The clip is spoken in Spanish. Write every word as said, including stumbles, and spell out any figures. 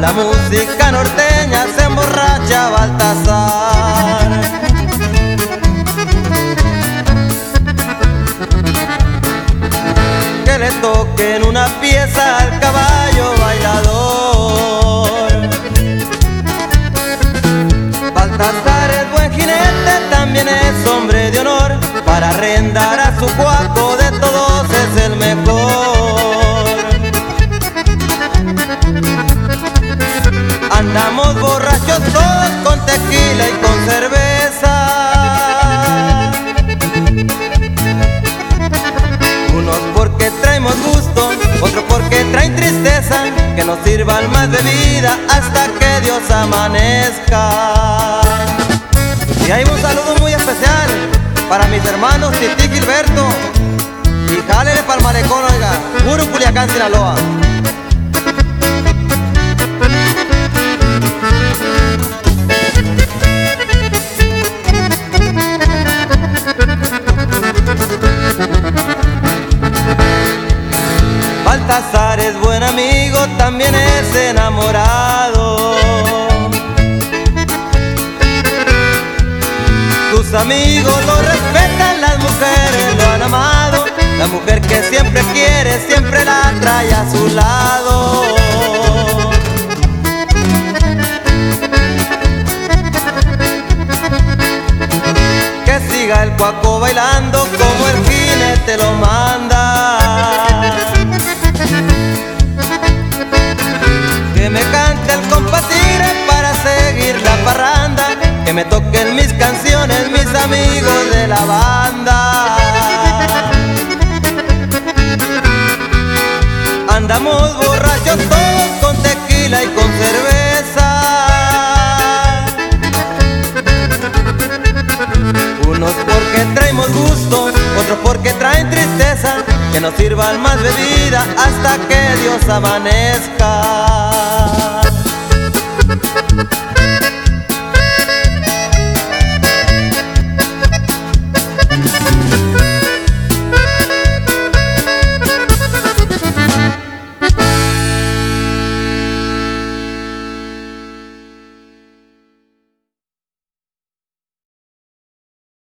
la música norteña se emborracha Baltasar. Que le toquen una pieza al caballo bailador. Baltasar es buen jinete, también es hombre de honor. Para arrendar a su cuaco de todos es el mejor. Andamos borrachos todos con tequila y con cerveza. Unos porque traemos gusto, otros porque traen tristeza. Que nos sirvan más bebida hasta que Dios amanezca. Y hay un saludo muy especial para mis hermanos Titi y Gilberto. Y jálele pa'l malecón, oiga, puro Culiacán, Sinaloa. Baltasar es buen amigo, también es enamorado. Sus amigos lo respetan, las mujeres lo han amado. La mujer que siempre quiere, siempre la trae a su lado. Que siga el cuaco bailando como el jinete lo manda. Que me cante el compadre para seguir la parranda. Que me toquen mis canciones, mis amigos de la banda. Andamos borrachos todos con tequila y con cerveza. Unos porque traemos gusto, otros porque traen tristeza. Que nos sirvan más bebida hasta que Dios amanezca.